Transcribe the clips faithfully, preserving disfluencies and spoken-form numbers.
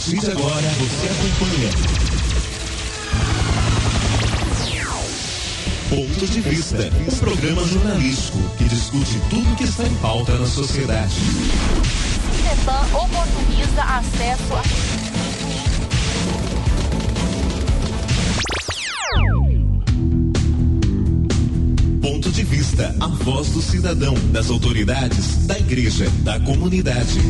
partir de agora, você acompanha Ponto de Vista, um programa jornalístico que discute tudo que está em pauta na sociedade. Cefam oportuniza acesso a... Ponto de Vista, a voz do cidadão, das autoridades, da igreja, da comunidade.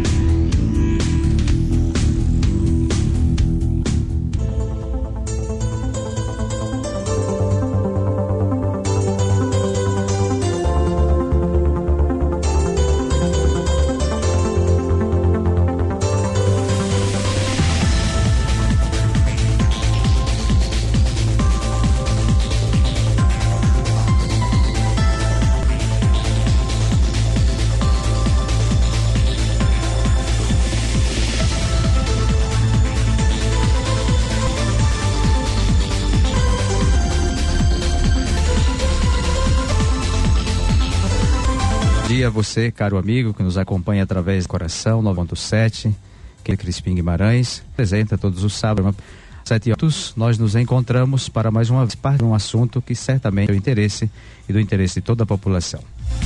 A você, caro amigo, que nos acompanha através do Coração nove ponto sete, que é Crispim Guimarães, apresenta todos os sábados, sete horas, nós nos encontramos para mais uma vez para um assunto que certamente é do interesse e do interesse de toda a população.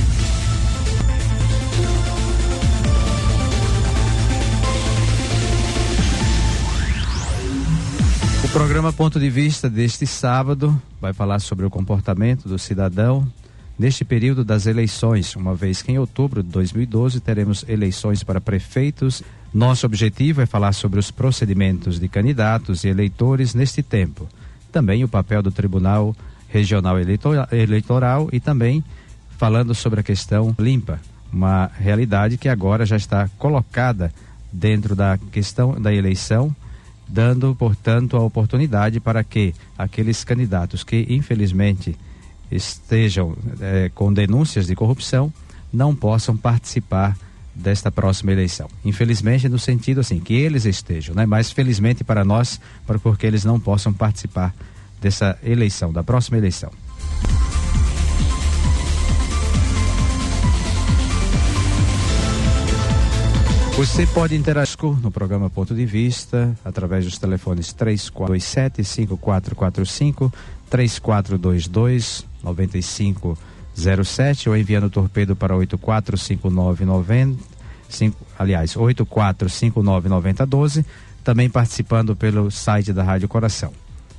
O programa Ponto de Vista deste sábado vai falar sobre o comportamento do cidadão neste período das eleições, uma vez que em outubro de dois mil e doze teremos eleições para prefeitos. Nosso objetivo é falar sobre os procedimentos de candidatos e eleitores neste tempo. Também o papel do Tribunal Regional Eleitoral e também falando sobre a questão limpa, uma realidade que agora já está colocada dentro da questão da eleição, dando, portanto, a oportunidade para que aqueles candidatos que, infelizmente, estejam eh, com denúncias de corrupção, não possam participar desta próxima eleição. Infelizmente, no sentido assim, que eles estejam, né? Mas felizmente para nós, porque eles não possam participar dessa eleição, da próxima eleição. Você pode interagir no programa Ponto de Vista através dos telefones três quatro dois sete, cinco quatro quatro cinco, três quatro dois dois, nove cinco zero sete ou enviando o torpedo para oito quatro cinco nove nove zero, aliás, oito quatro cinco nove nove zero um dois, também participando pelo site da Rádio Coração.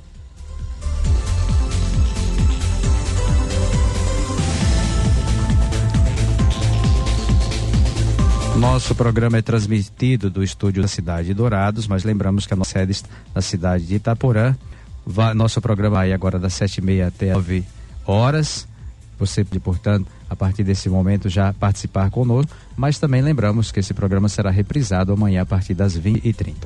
Nosso programa é transmitido do estúdio da cidade de Dourados, mas lembramos que a nossa sede está na cidade de Itaporã. Vai, nosso programa vai agora das sete e meia até nove horas. Você pode, portanto, a partir desse momento já participar conosco, mas também lembramos que esse programa será reprisado amanhã a partir das vinte e trinta.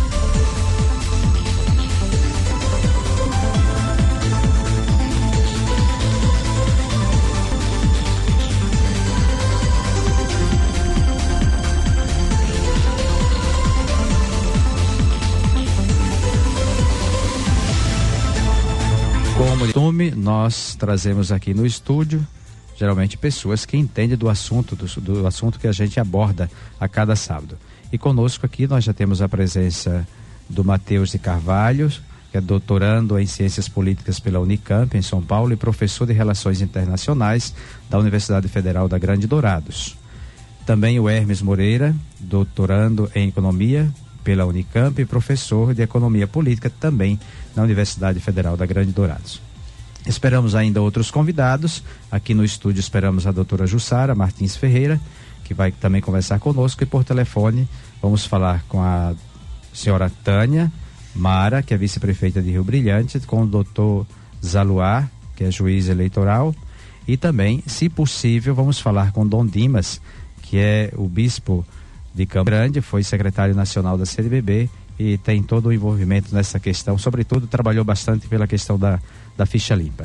Como de costume, nós trazemos aqui no estúdio, geralmente pessoas que entendem do assunto, do, do assunto que a gente aborda a cada sábado. E conosco aqui nós já temos a presença do Matheus de Carvalho, que é doutorando em Ciências Políticas pela Unicamp, em São Paulo, e professor de Relações Internacionais da Universidade Federal da Grande Dourados. Também o Hermes Moreira, doutorando em Economia pela Unicamp e professor de Economia Política também na Universidade Federal da Grande Dourados. Esperamos ainda outros convidados. Aqui no estúdio esperamos a doutora Jussara Martins Ferreira, que vai também conversar conosco, e por telefone vamos falar com a senhora Tânia Mara, que é vice-prefeita de Rio Brilhante, com o doutor Zaluar, que é juiz eleitoral, e também, se possível, vamos falar com Dom Dimas, que é o bispo de Campo Grande, foi secretário nacional da C N B B e tem todo o envolvimento nessa questão, sobretudo trabalhou bastante pela questão da, da ficha limpa.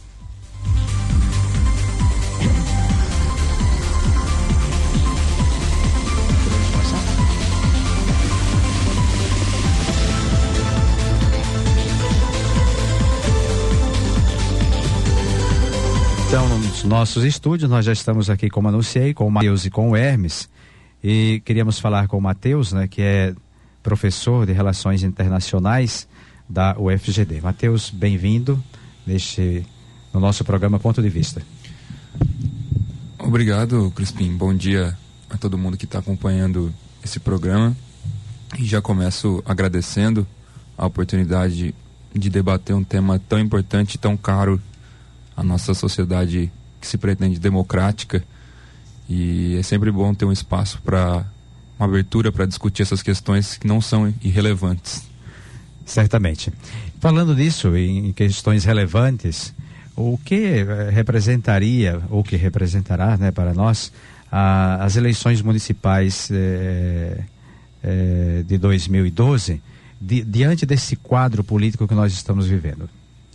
Então, nos nossos estúdios, nós já estamos aqui, como anunciei, com o Matheus e com o Hermes. E queríamos falar com o Matheus, né, que é professor de Relações Internacionais da U F G D. Matheus, bem-vindo neste, no nosso programa Ponto de Vista. Obrigado, Crispim. Bom dia a todo mundo que está acompanhando esse programa. E já começo agradecendo a oportunidade de debater um tema tão importante e tão caro à nossa sociedade que se pretende democrática. E é sempre bom ter um espaço para uma abertura para discutir essas questões que não são irrelevantes. Certamente. Falando nisso, em questões relevantes, o que representaria, ou que representará, né, para nós, a, as eleições municipais eh, eh, de dois mil e doze, di, diante desse quadro político que nós estamos vivendo?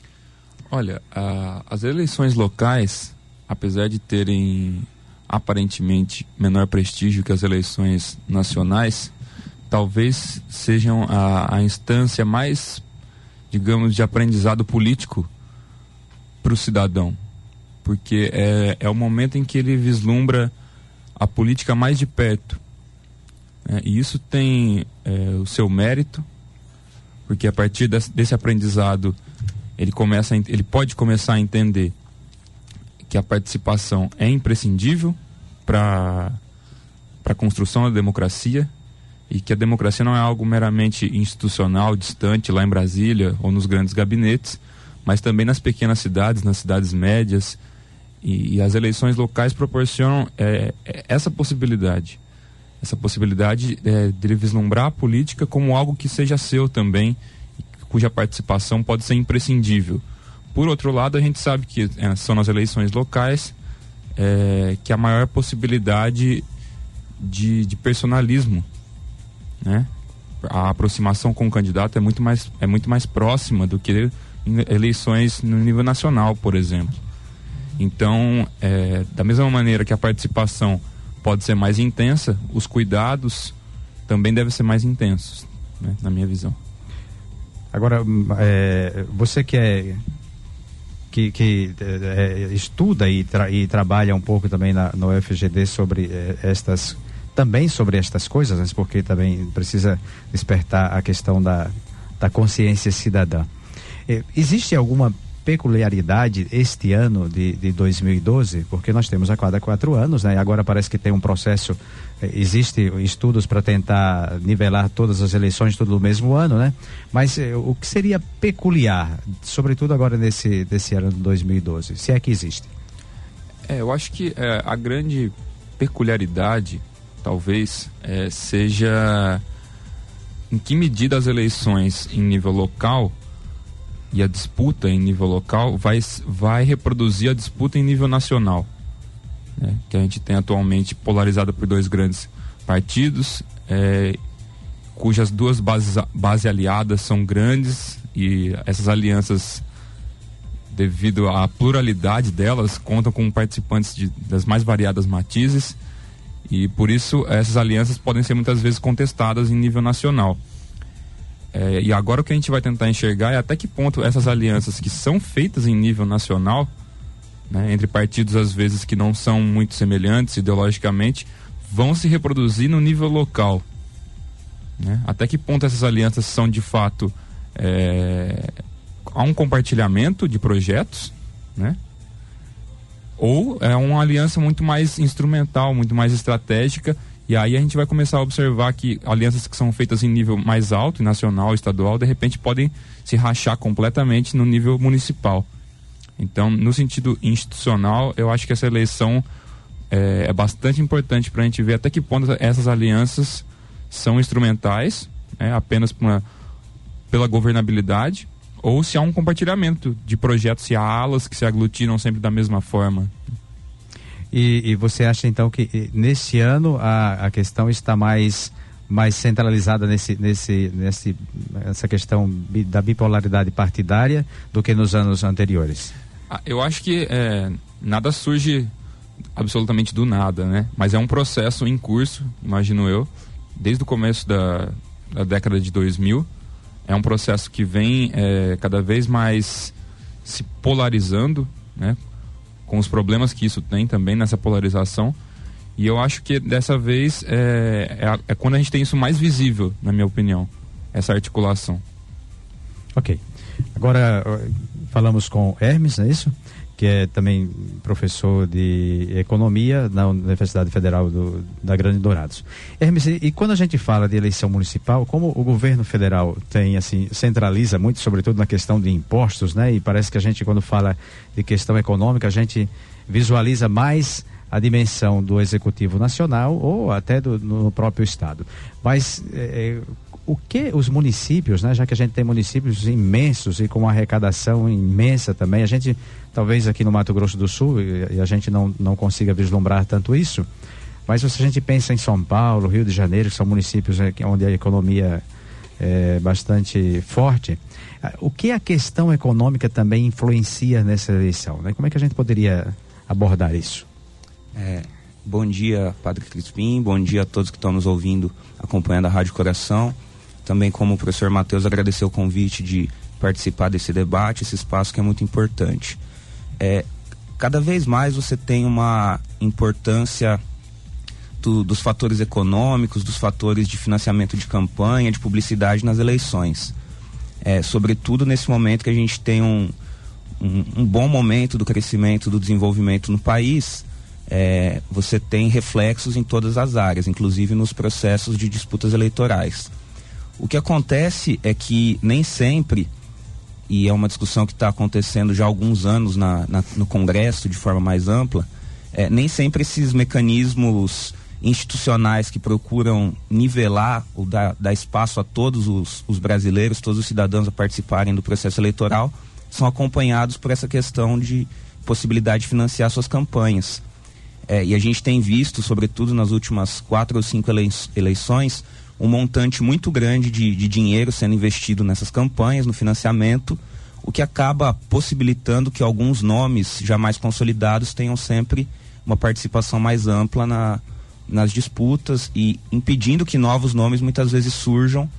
Olha, a, as eleições locais, apesar de terem aparentemente menor prestígio que as eleições nacionais, talvez sejam a, a instância mais, digamos, de aprendizado político para o cidadão, porque é, é o momento em que ele vislumbra a política mais de perto, né? E isso tem é, o seu mérito, porque a partir desse, desse aprendizado ele, começa a, ele pode começar a entender que a participação é imprescindível para para a construção da democracia, e que a democracia não é algo meramente institucional, distante, lá em Brasília ou nos grandes gabinetes, mas também nas pequenas cidades, nas cidades médias, e, e as eleições locais proporcionam é, é, essa possibilidade, essa possibilidade é, de vislumbrar a política como algo que seja seu também, cuja participação pode ser imprescindível. Por outro lado, a gente sabe que é, são nas eleições locais é, que a maior possibilidade de, de personalismo, né? A aproximação com o candidato é muito mais, é muito mais próxima do que eleições no nível nacional, por exemplo. Então, é, da mesma maneira que a participação pode ser mais intensa, os cuidados também devem ser mais intensos, né? Na minha visão. Agora, é, você que é que, que é, estuda e, tra, e trabalha um pouco também na, no U F G D sobre é, estas também sobre estas coisas, né? Porque também precisa despertar a questão da, da consciência cidadã. É, existe alguma peculiaridade este ano de, de dois mil e doze? Porque nós temos a cada quatro anos, né? E agora parece que tem um processo, é, existe estudos para tentar nivelar todas as eleições tudo no mesmo ano, né? Mas é, o que seria peculiar, sobretudo agora nesse, nesse ano de dois mil e doze, se é que existe? É, eu acho que é, a grande peculiaridade talvez é, seja em que medida as eleições em nível local e a disputa em nível local vai, vai reproduzir a disputa em nível nacional, né? Que a gente tem atualmente polarizada por dois grandes partidos, é, cujas duas bases, base aliadas são grandes, e essas alianças, devido à pluralidade delas, contam com participantes de, das mais variadas matizes, e por isso essas alianças podem ser muitas vezes contestadas em nível nacional. É, e agora o que a gente vai tentar enxergar é até que ponto essas alianças que são feitas em nível nacional, né, entre partidos às vezes que não são muito semelhantes ideologicamente, vão se reproduzir no nível local, né? Até que ponto essas alianças são de fato é, há um compartilhamento de projetos, né? Ou é uma aliança muito mais instrumental, muito mais estratégica, e aí a gente vai começar a observar que alianças que são feitas em nível mais alto, nacional, estadual, de repente podem se rachar completamente no nível municipal. Então, no sentido institucional, eu acho que essa eleição é, é bastante importante para a gente ver até que ponto essas alianças são instrumentais, né, apenas uma, pela governabilidade, ou se há um compartilhamento de projetos, se há alas que se aglutinam sempre da mesma forma. E, e você acha então que nesse ano a, a questão está mais, mais centralizada nesse, nesse, nesse, nessa questão bi, da bipolaridade partidária do que nos anos anteriores? Ah, eu acho que é, nada surge absolutamente do nada, né? Mas é um processo em curso, imagino eu, desde o começo da, da década de dois mil. É um processo que vem é, cada vez mais se polarizando, né? Com os problemas que isso tem também nessa polarização. E eu acho que dessa vez é, é, é quando a gente tem isso mais visível, na minha opinião, essa articulação. Ok. Agora falamos com Hermes, não é isso? Que é também professor de economia na Universidade Federal do, da Grande Dourados. Hermes, e, e quando a gente fala de eleição municipal, como o governo federal tem, assim, centraliza muito, sobretudo na questão de impostos, né? E parece que a gente, quando fala de questão econômica, a gente visualiza mais a dimensão do Executivo Nacional ou até do, no próprio Estado. Mas é, o que os municípios, né, já que a gente tem municípios imensos e com uma arrecadação imensa também, a gente, talvez aqui no Mato Grosso do Sul, e, e a gente não, não consiga vislumbrar tanto isso, mas se a gente pensa em São Paulo, Rio de Janeiro, que são municípios é, onde a economia é bastante forte, o que a questão econômica também influencia nessa eleição, né? Como é que a gente poderia abordar isso? É, bom dia, Padre Crispim, bom dia a todos que estão nos ouvindo, acompanhando a Rádio Coração. Também, como o professor Matheus, agradecer o convite de participar desse debate, esse espaço que é muito importante. É, cada vez mais você tem uma importância do, dos fatores econômicos, dos fatores de financiamento de campanha, de publicidade nas eleições. É, sobretudo nesse momento que a gente tem um, um, um bom momento do crescimento, do desenvolvimento no país, é, você tem reflexos em todas as áreas, inclusive nos processos de disputas eleitorais. O que acontece é que nem sempre, e é uma discussão que está acontecendo já há alguns anos na, na, no Congresso de forma mais ampla, é, nem sempre esses mecanismos institucionais que procuram nivelar ou dar, dar espaço a todos os, os brasileiros, todos os cidadãos a participarem do processo eleitoral, são acompanhados por essa questão de possibilidade de financiar suas campanhas. É, e a gente tem visto, sobretudo nas últimas quatro ou cinco elei- eleições, um montante muito grande de, de dinheiro sendo investido nessas campanhas, no financiamento, o que acaba possibilitando que alguns nomes já mais consolidados tenham sempre uma participação mais ampla na, nas disputas e impedindo que novos nomes muitas vezes surjam,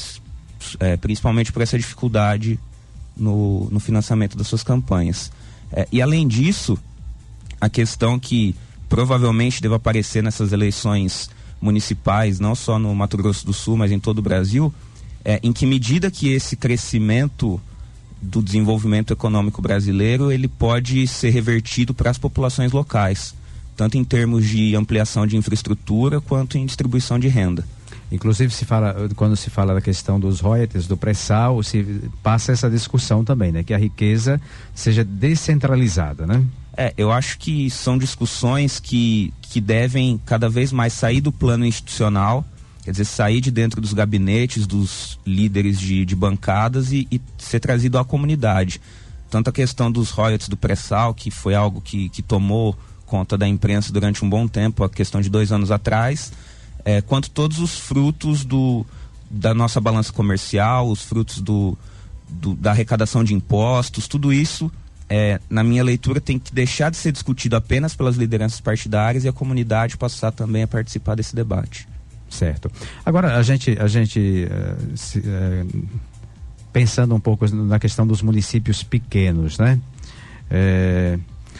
é, principalmente por essa dificuldade no, no financiamento das suas campanhas. É, e além disso, a questão que provavelmente deve aparecer nessas eleições municipais, não só no Mato Grosso do Sul, mas em todo o Brasil, é, em que medida que esse crescimento do desenvolvimento econômico brasileiro, ele pode ser revertido para as populações locais, tanto em termos de ampliação de infraestrutura, quanto em distribuição de renda. Inclusive, se fala, quando se fala da questão dos royalties, do pré-sal, se passa essa discussão também, né? Que a riqueza seja descentralizada, né? É, eu acho que são discussões que, que devem cada vez mais sair do plano institucional, quer dizer, sair de dentro dos gabinetes, dos líderes de, de bancadas e, e ser trazido à comunidade. Tanto a questão dos royalties do pré-sal, que foi algo que, que tomou conta da imprensa durante um bom tempo, a questão de dois anos atrás, é, quanto todos os frutos do, da nossa balança comercial, os frutos do, do, da arrecadação de impostos, tudo isso, é, na minha leitura, tem que deixar de ser discutido apenas pelas lideranças partidárias e a comunidade passar também a participar desse debate. Certo. Agora, a gente, a gente uh, se, uh, pensando um pouco na questão dos municípios pequenos, né? É,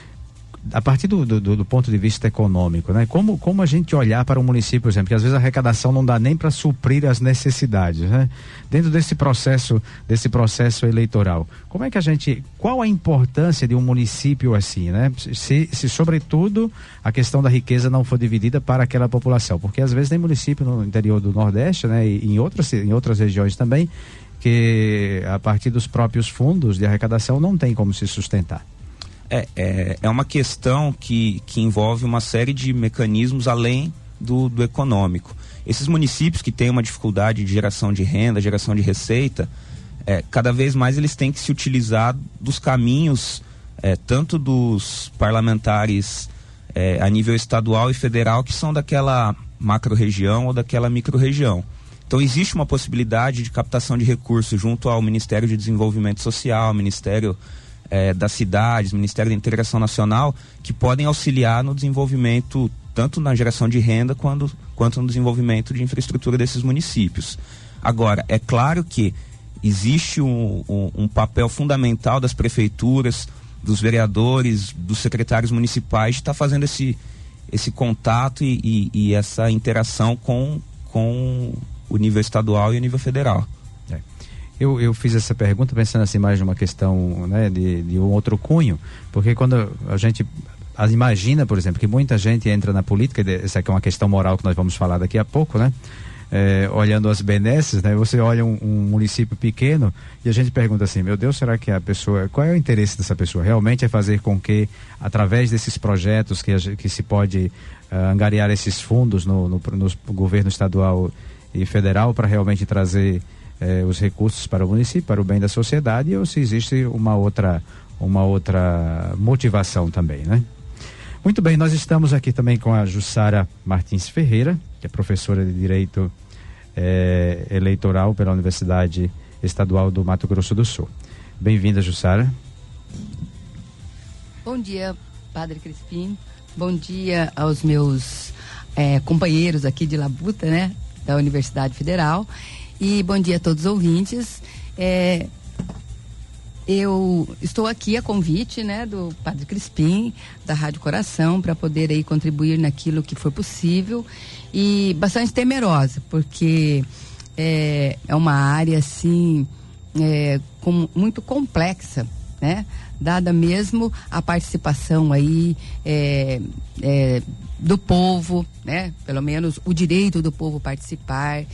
a partir do, do, do ponto de vista econômico, né? Como, como a gente olhar para um município, por exemplo, que às vezes a arrecadação não dá nem para suprir as necessidades, né? Dentro desse processo, desse processo eleitoral, como é que a gente, qual a importância de um município assim, né? Se, se sobretudo a questão da riqueza não for dividida para aquela população, porque às vezes tem município no interior do Nordeste, né? E em outras, em outras regiões também, que a partir dos próprios fundos de arrecadação não tem como se sustentar. É, é, é uma questão que, que envolve uma série de mecanismos além do, do econômico. Esses municípios que têm uma dificuldade de geração de renda, geração de receita, é, cada vez mais eles têm que se utilizar dos caminhos, é, tanto dos parlamentares é, a nível estadual e federal, que são daquela macro-região ou daquela micro-região. Então existe uma possibilidade de captação de recursos junto ao Ministério de Desenvolvimento Social, ao Ministério É, das cidades, Ministério da Integração Nacional, que podem auxiliar no desenvolvimento, tanto na geração de renda quanto, quanto no desenvolvimento de infraestrutura desses municípios. Agora, é claro que existe um, um, um papel fundamental das prefeituras, dos vereadores, dos secretários municipais de estar fazendo esse, esse contato e, e, e essa interação com, com o nível estadual e o nível federal. É. Eu, eu fiz essa pergunta pensando assim mais numa questão, né, de, de um outro cunho, porque quando a gente imagina, por exemplo, que muita gente entra na política, essa aqui é uma questão moral que nós vamos falar daqui a pouco, né? É, olhando as benesses, né? Você olha um, um município pequeno e a gente pergunta assim, meu Deus, será que a pessoa, qual é o interesse dessa pessoa? Realmente é fazer com que, através desses projetos que, a, que se pode uh, angariar esses fundos no, no, no governo estadual e federal para realmente trazer eh, os recursos para o município, para o bem da sociedade, ou se existe uma outra, uma outra motivação também, né? Muito bem, nós estamos aqui também com a Jussara Martins Ferreira, que é professora de Direito eh, Eleitoral pela Universidade Estadual do Mato Grosso do Sul. Bem-vinda, Jussara. Bom dia, Padre Crispim. Bom dia aos meus eh, companheiros aqui de Labuta, né, da Universidade Federal. E bom dia a todos os ouvintes. É, eu estou aqui a convite, né, do Padre Crispim, da Rádio Coração, para poder aí contribuir naquilo que for possível, e bastante temerosa, porque é, é uma área assim é, com, muito complexa, né? Dada mesmo a participação aí é, é, do povo, né? Pelo menos o direito do povo participar.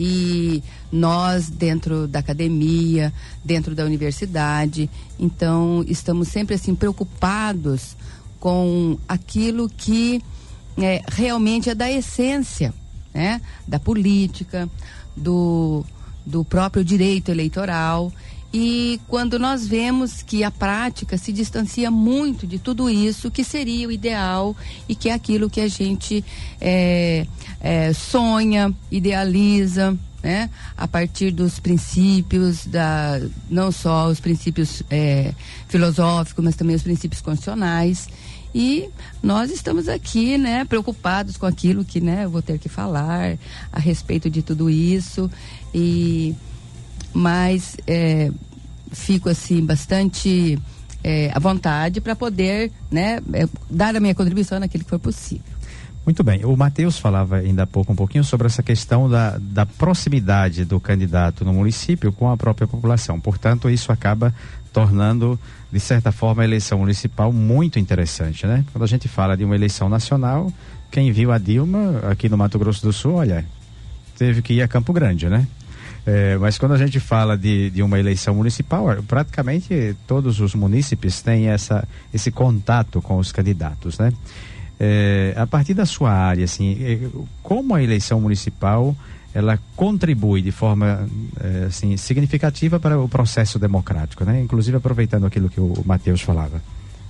E nós, dentro da academia, dentro da universidade, então estamos sempre assim preocupados com aquilo que é, realmente é da essência, né? Da política, do, do próprio direito eleitoral. E quando nós vemos que a prática se distancia muito de tudo isso, que seria o ideal e que é aquilo que a gente é, é, sonha, idealiza, né? A partir dos princípios, da, não só os princípios é, filosóficos, mas também os princípios constitucionais. E nós estamos aqui, né, preocupados com aquilo que, né, eu vou ter que falar a respeito de tudo isso. E mas é, fico assim bastante é, à vontade para poder, né, é, dar a minha contribuição naquilo que for possível. Muito bem, o Matheus falava ainda há pouco um pouquinho sobre essa questão da, da proximidade do candidato no município com a própria população, portanto isso acaba tornando de certa forma a eleição municipal muito interessante, né? Quando a gente fala de uma eleição nacional, quem viu a Dilma aqui no Mato Grosso do Sul, olha, teve que ir a Campo Grande, né? É, mas quando a gente fala de, de uma eleição municipal, praticamente todos os munícipes têm essa, esse contato com os candidatos, né? É, a partir da sua área, assim, como a eleição municipal ela contribui de forma é, assim, significativa para o processo democrático, né? Inclusive aproveitando aquilo que o Matheus falava.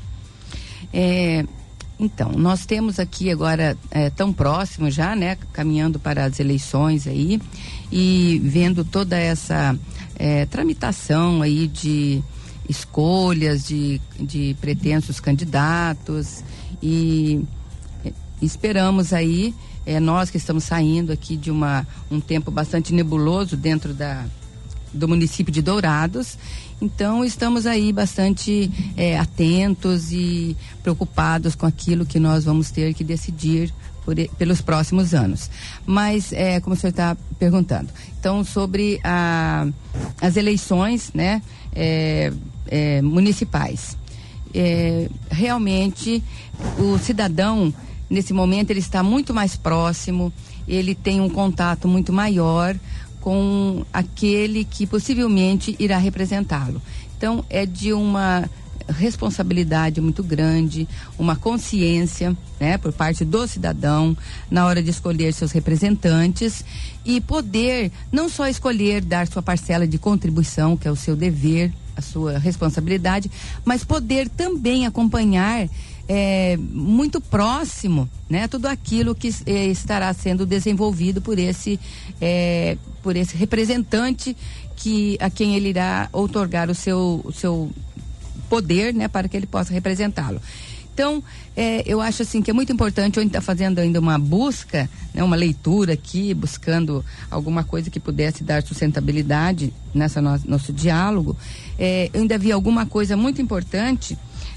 É, então, nós temos aqui agora é, tão próximo já, né? Caminhando para as eleições aí e vendo toda essa é, tramitação aí de escolhas de, de pretensos candidatos e é, esperamos aí, é, nós que estamos saindo aqui de uma, um tempo bastante nebuloso dentro da, do município de Dourados, então estamos aí bastante é, atentos e preocupados com aquilo que nós vamos ter que decidir por, pelos próximos anos. Mas, é, como o senhor está perguntando, então sobre a, as eleições, né, é, é, municipais, é, realmente o cidadão nesse momento ele está muito mais próximo, ele tem um contato muito maior com aquele que possivelmente irá representá-lo. Então é de uma responsabilidade muito grande, uma consciência, né, por parte do cidadão na hora de escolher seus representantes e poder não só escolher dar sua parcela de contribuição, que é o seu dever, a sua responsabilidade, mas poder também acompanhar é, muito próximo, né, tudo aquilo que é, estará sendo desenvolvido por esse é, por esse representante que a quem ele irá outorgar o seu o seu poder, né, para que ele possa representá-lo. Então, é, eu acho assim que é muito importante, a gente está fazendo ainda uma busca, né, uma leitura aqui, buscando alguma coisa que pudesse dar sustentabilidade nessa no, nosso diálogo. É, eu ainda vi alguma coisa muito importante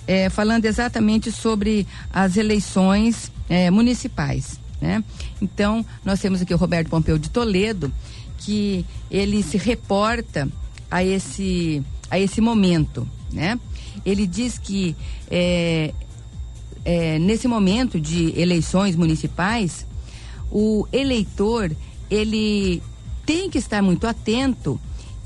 é, falando exatamente sobre as eleições é, municipais, né? Então, nós temos aqui o Roberto Pompeu de Toledo, que ele se reporta a esse, a esse momento, né? Ele diz que é, é, nesse momento de eleições municipais, o eleitor, ele tem que estar muito atento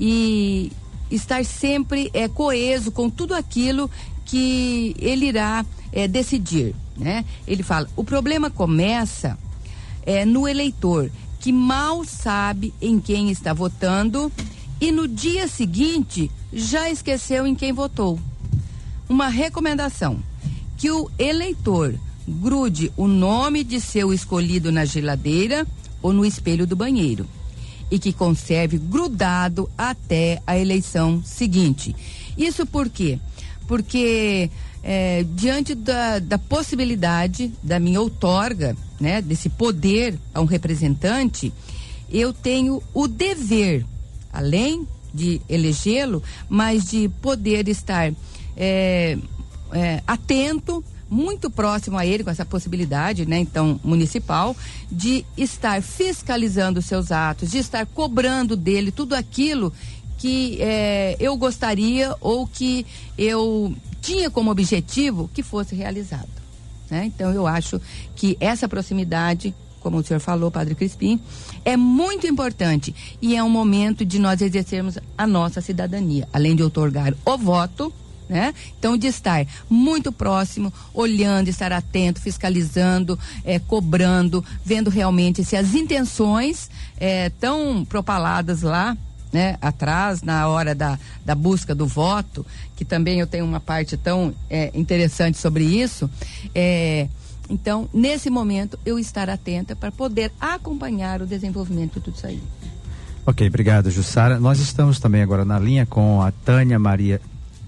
e estar sempre é, coeso com tudo aquilo que ele irá é, decidir, né? Ele fala, o problema começa é, no eleitor, que mal sabe em quem está votando e no dia seguinte já esqueceu em quem votou. Uma recomendação, que o eleitor grude o nome de seu escolhido na geladeira ou no espelho do banheiro e que conserve grudado até a eleição seguinte. Isso por quê? Porque é, diante da, da possibilidade da minha outorga, né, desse poder a um representante, eu tenho o dever, além de elegê-lo, mas de poder estar é, é, atento, muito próximo a ele, com essa possibilidade, né, então, municipal, de estar fiscalizando os seus atos, de estar cobrando dele tudo aquilo que é, eu gostaria ou que eu tinha como objetivo que fosse realizado, né? Então, eu acho que essa proximidade, como o senhor falou, Padre Crispim, é muito importante e é um momento de nós exercermos a nossa cidadania, além de outorgar o voto, né? Então, de estar muito próximo, olhando, estar atento, fiscalizando, é, cobrando, vendo realmente se as intenções é, tão propaladas lá, né, atrás, na hora da, da busca do voto, que também eu tenho uma parte tão é, interessante sobre isso, é, então, nesse momento, eu estar atenta para poder acompanhar o desenvolvimento de tudo isso aí. Ok, obrigado, Jussara. Nós estamos também agora na linha com a Tânia Maria.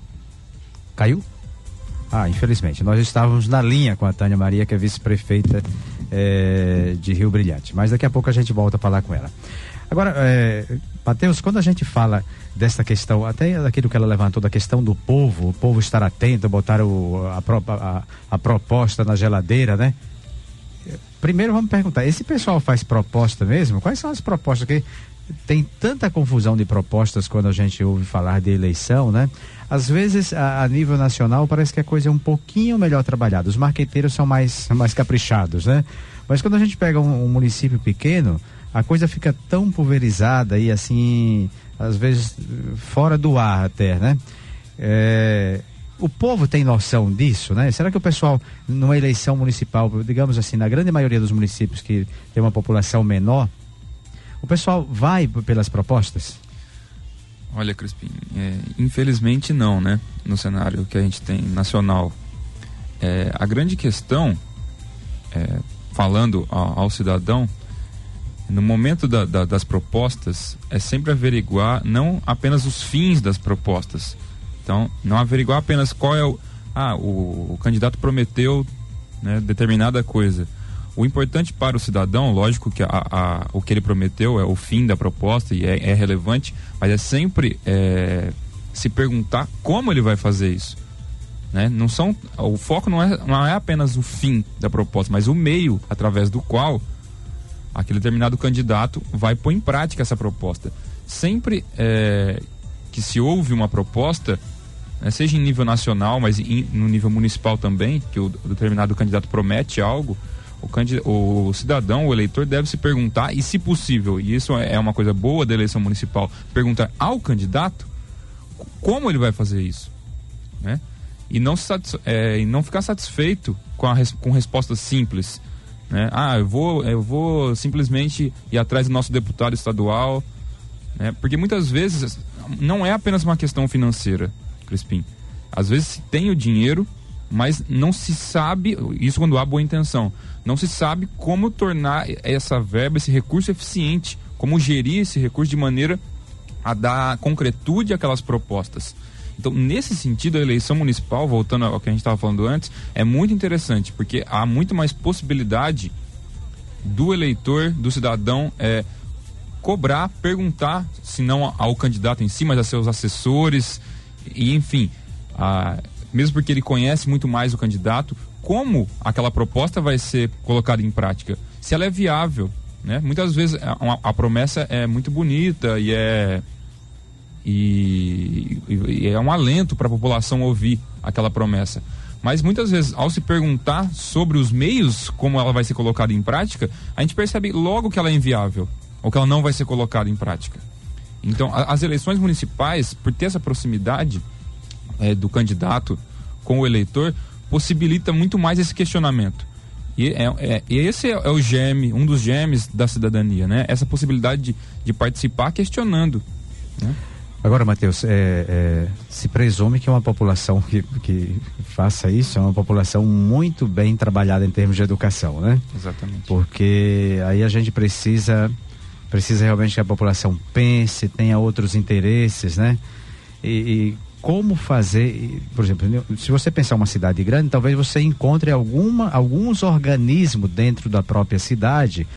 Caiu? Ah, infelizmente. Nós estávamos na linha com a Tânia Maria, que é vice-prefeita é, de Rio Brilhante. Mas daqui a pouco a gente volta a falar com ela. Agora, é, Mateus, quando a gente fala dessa questão, até daquilo que ela levantou, da questão do povo, o povo estar atento, botar o, a, a, a proposta na geladeira, né? Primeiro vamos perguntar, esse pessoal faz proposta mesmo? Quais são as propostas? Que tem tanta confusão de propostas quando a gente ouve falar de eleição, né? Às vezes, a, a nível nacional, parece que a coisa é um pouquinho melhor trabalhada. Os marqueteiros são mais, mais caprichados, né? Mas quando a gente pega um, um município pequeno, a coisa fica tão pulverizada e assim, às vezes, fora do ar até, né? É, o povo tem noção disso, né? Será que o pessoal, numa eleição municipal, digamos assim, na grande maioria dos municípios que tem uma população menor, o pessoal vai pelas propostas? Olha, Crispim, é, infelizmente não, né? No cenário que a gente tem nacional. É, a grande questão, é, falando ao, ao cidadão, no momento da, da, das propostas, é sempre averiguar não apenas os fins das propostas. Então, não averiguar apenas qual é o... Ah, o, o candidato prometeu, né, determinada coisa. O importante para o cidadão, lógico que a, a, o que ele prometeu é o fim da proposta e é, é relevante, mas é sempre é, se perguntar como ele vai fazer isso, né? Não são, o foco não é, não é apenas o fim da proposta, mas o meio através do qual aquele determinado candidato vai pôr em prática essa proposta. Sempre é, que se ouve uma proposta, né, seja em nível nacional, mas em, no nível municipal também, que o, o determinado candidato promete algo, O, candid... o cidadão, o eleitor deve se perguntar, e se possível, e isso é uma coisa boa da eleição municipal, perguntar ao candidato como ele vai fazer isso, né? E não, satis... é, e não ficar satisfeito com, a res... com respostas simples, né? Ah, eu vou, eu vou simplesmente ir atrás do nosso deputado estadual, né? Porque muitas vezes não é apenas uma questão financeira, Crispim. Às vezes se tem o dinheiro, mas não se sabe, isso quando há boa intenção, não se sabe como tornar essa verba, esse recurso eficiente, como gerir esse recurso de maneira a dar concretude àquelas propostas. Então, nesse sentido, a eleição municipal, voltando ao que a gente estava falando antes, é muito interessante, porque há muito mais possibilidade do eleitor, do cidadão, é, cobrar, perguntar, se não ao candidato em si, mas a seus assessores, e enfim, a mesmo porque ele conhece muito mais o candidato, como aquela proposta vai ser colocada em prática, se ela é viável, né? Muitas vezes a, a promessa é muito bonita e é e, e é um alento para a população ouvir aquela promessa, mas muitas vezes ao se perguntar sobre os meios como ela vai ser colocada em prática, a gente percebe logo que ela é inviável ou que ela não vai ser colocada em prática. Então a, as eleições municipais, por ter essa proximidade é, do candidato com o eleitor, possibilita muito mais esse questionamento. E, é, é, e esse é, é o germe, um dos germes da cidadania, né? Essa possibilidade de, de participar questionando, né? Agora, Matheus, é, é, se presume que é uma população que, que faça isso é uma população muito bem trabalhada em termos de educação, né? Exatamente. Porque aí a gente precisa, precisa realmente que a população pense, tenha outros interesses, né? E, e como fazer, por exemplo, se você pensar uma cidade grande, talvez você encontre alguma, alguns organismos dentro da própria cidade